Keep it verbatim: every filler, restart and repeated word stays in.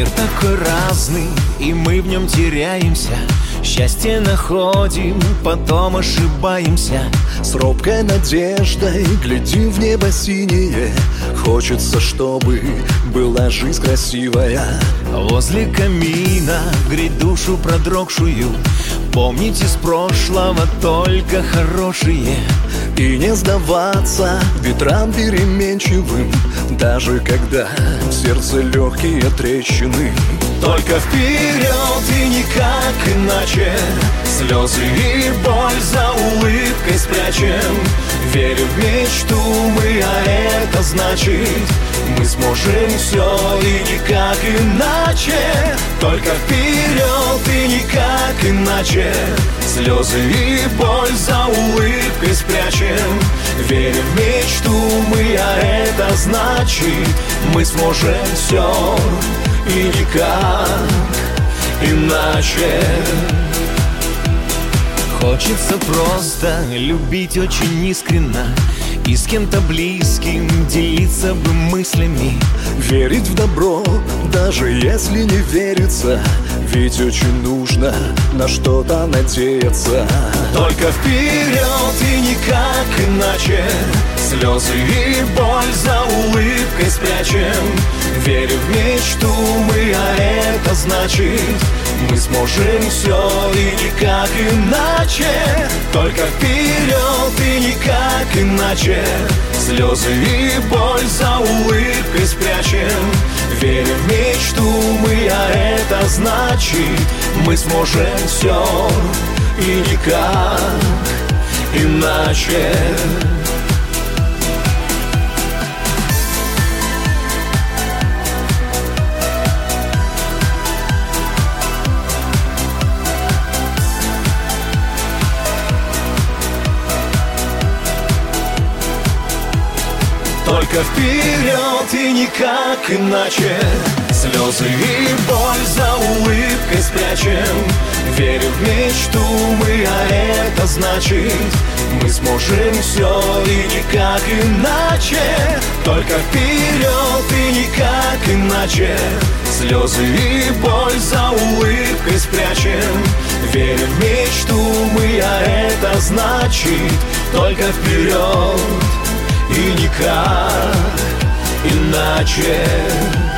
Мир такой разный, и мы в нем теряемся. Счастье находим, потом ошибаемся. С робкой надеждой глядим в небо синее. Хочется, чтобы была жизнь красивая. Возле камина греть душу продрогшую. Помните с прошлого только хорошие. И не сдаваться ветрам переменчивым, даже когда в сердце легкие трещины. Только вперед и никак иначе. Слезы и боль за улыбкой спрячем. Верю в мечту мы, а это значит, мы сможем все и никак иначе. Только вперед и никак иначе. Слезы и боль за улыбкой спрячем. Верю в мечту мы, а это значит, мы сможем все и никак иначе. Хочется просто любить очень искренно и с кем-то близким делиться бы мыслями. Верить в добро, даже если не верится, ведь очень нужно на что-то надеяться. Только вперед и никак иначе. Слезы и боль за улыбкой спрячем. Верю в мечту мы, а это значит, мы сможем все и никак иначе. Только вперед и никак иначе. Слезы и боль за улыбкой спрячем. Верю в мечту мы, а это значит, мы сможем все и никак иначе. Только вперед и никак иначе. Слезы и боль за улыбкой спрячем. Верю в мечту мы, а это значит, мы сможем все и никак иначе. Только вперед и никак иначе. Слезы и боль за улыбкой спрячем. Верю в мечту мы, а это значит, только вперед и никак иначе.